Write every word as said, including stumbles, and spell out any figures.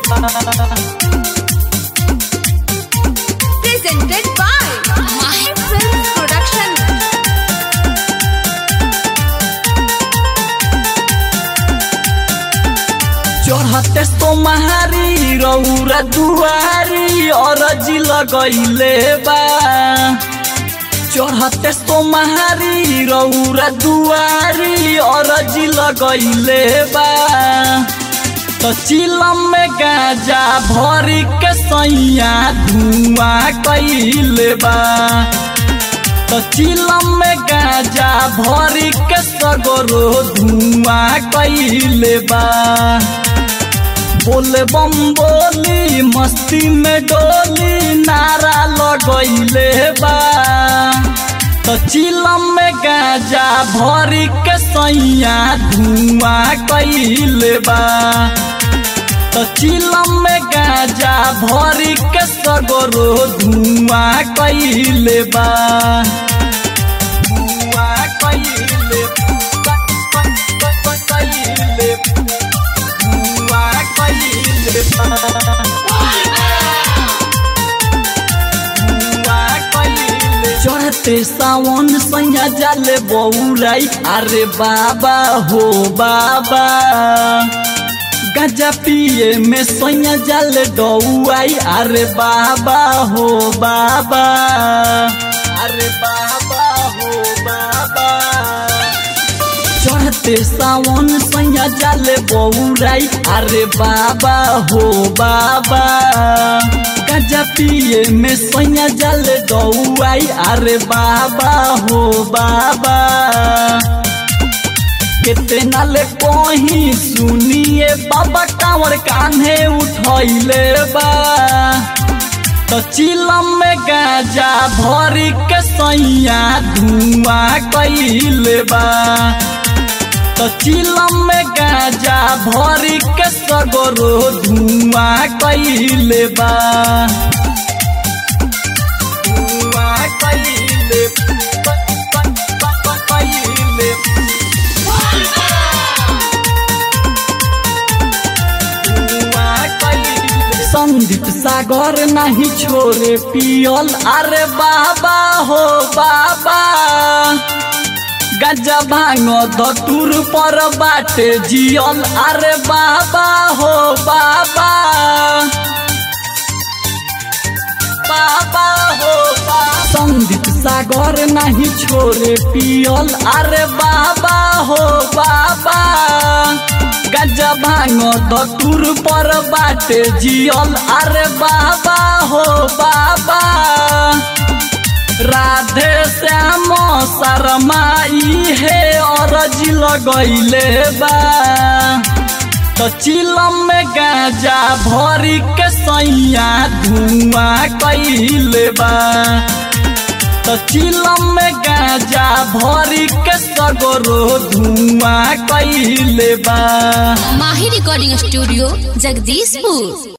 Presented by Mahi Films Production. चढ़ते तो महारी रौरा दुआरी अरजी लगैले बा चढ़ते तो महारी रौरा दुआरी अरजी लगैले बा तो चिलम में गाजा भरी के सैया धुआं कैले बा तो चिलम में गाजा भरी के सगरो धुआं कैले बा बोले बम बोली मस्ती में डोली नारा लगैले बा तो चिलम में गाजा भरी के सैया धुआं कैले बा तो चिलम में गाजा भरी के सगरो धुआं कैले बा धुआं कैले कैले चढ़ते सावन सैया जाले बौराई अरे बाबा हो बाबा गजा पिए में सैया जाले डौआई अरे बाबा हो बाबा अरे बाबा हो बाबा चढ़ते सावन सैया जाले बौराई अरे बाबा हो बाबा गजा पिए में सैया जाले डौआई अरे बाबा हो बाबा कितना ले कहीं सुनिए बाबा कांवर कान्हे उठैले बा तो चिलम में गाजा भरी के सैया धुआं कैले बा तो चिलम में गाजा भरी के सगरो धुआं कैले बा धुआं कैले कैले संदीप सागर नहीं छोरे पियल अरे बाबा हो बाबा गजा भांग धतुर पर बाटे जियल अरे बाबा हो बाबा बाबा हो बाबा संदीप सागर नहीं छोरे पियल अरे बाबा हो बाबा गजा भांग धतुर पर बाटे जियल अरे बाबा हो बाबा राधे श्याम शर्माई है अरजी लगैले बा तो चिलम में गाजा भरी के सैया धुआं कैले बा तो चिलम में गाजा भरी के सगरो धुआं कैले बा Mahi Recording Studio, Jagdishpur.